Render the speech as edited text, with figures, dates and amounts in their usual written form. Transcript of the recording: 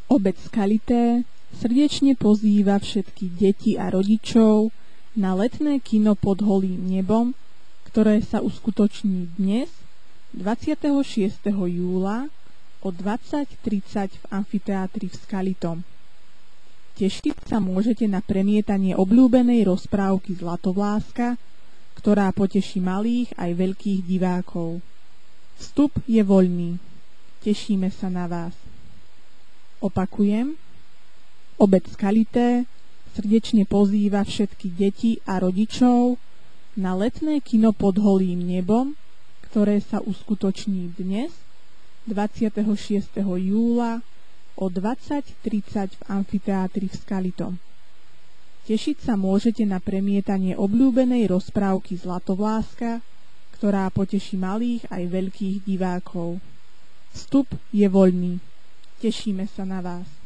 Obec Skalité srdečne pozýva všetky deti a rodičov na letné kino pod holým nebom, ktoré sa uskutoční dnes, 26. júla o 20:30 v amfiteátri v Skalitom. Tešiť sa môžete na premietanie obľúbenej rozprávky Zlatovláska, ktorá poteší malých aj veľkých divákov. Vstup je voľný. Tešíme sa na vás. Opakujem, obec Skalité srdečne pozýva všetky deti a rodičov na letné kino pod holým nebom, ktoré sa uskutoční dnes, 26. júla o 20:30 v amfiteátri v Skalitom. Tešiť sa môžete na premietanie obľúbenej rozprávky Zlatovláska, ktorá poteší malých aj veľkých divákov. Vstup je voľný. Tešíme sa na vás.